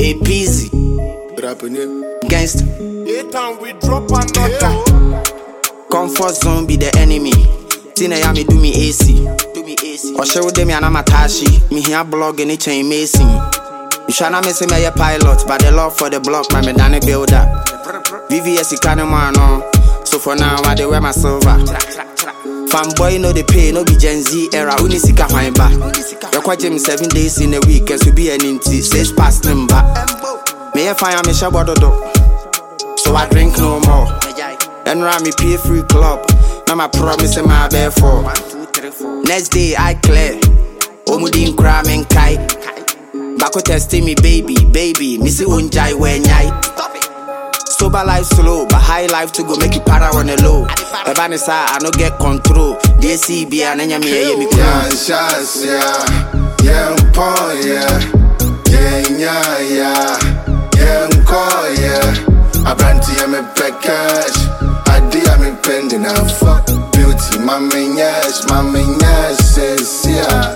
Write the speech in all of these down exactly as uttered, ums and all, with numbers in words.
A peasy. Gangster. We drop another. Comfort zone be the enemy. Tina ya me do me A C. Do me A C. Or show them ya na matashi. Me here blog any chain mason. You shall not miss me a pilot, but the love for the block, my medani builder. V V S Ikanema no. So for now I dey wear my silver. Fanboy no they pay, no be Gen Z era. Unisika fine ba. Rekwa gym seven days in a week, as we be an inti. Six past number. Me a fire me shabododo. So I drink no more. And run me pay free club. Now my promise in my bed for. Next day I clear. Omudin cram and kai. Bako testing me baby, baby. Missy unjai when yai. Sober life slow, but high life to go make it para on the low. Evanisa, I no get control. D C B and then me hear me cry. Shots, yeah, yeah, paw, yeah, yeah, yeah, yeah, yeah, call, yeah. I brand to me pay cash. I did me pending and fuck beauty. Mommy, yes, mommy, yes, says yeah.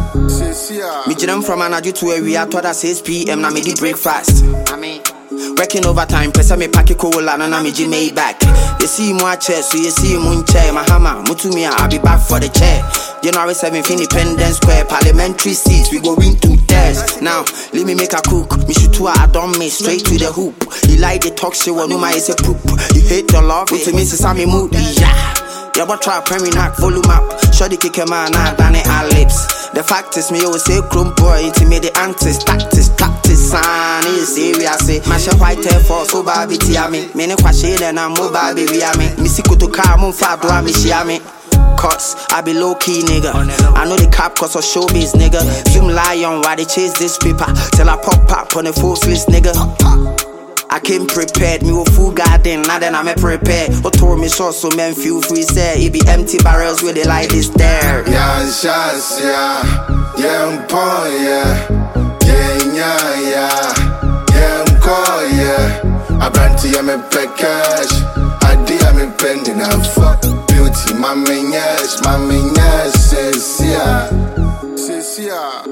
Me jam from an aju to a we are toward at six P M. Now me di breakfast. I mean. Working overtime, pesa me pack cola and na me G made back. You see more chair, so you see moon chair, my hammer, mutumia, I'll be back for the chair. January seventh, Independence Square, parliamentary seats, we go win two tears. Now, let me make a cook, me shoot to I don't me straight to the hoop. You like the talk shit, well, no my is a poop. You hate your love, it's a Missus Sammy Moody, yeah. Yeah, but try Premier knock volume up. Shoddy kick a man, I done it our lips. The fact is, me always say, Chrome boy, intimidate antis, tactics, practice, son. Is serious, say, Masha white hair for so baby, tiami. Many question and I'm mobile, baby, I mean. Missy to come on far, do I miss yami? Cause I be low key, nigga. I know the cap cause of showbiz, nigga. Fume lion, why they chase this paper? Till I pop up on the full list, nigga. I came prepared, me a full garden, now then I'm a prepared. What told me so, so men feel free, say it be empty barrels where they like this there. Yeah, shots, yeah, yeah, paw, yeah, yeah, yeah, yeah, yeah, call, yeah. I brand to me pay cash, I did me pending and fuck beauty. Mommy, yes, mommy, yes, says yeah, says yeah.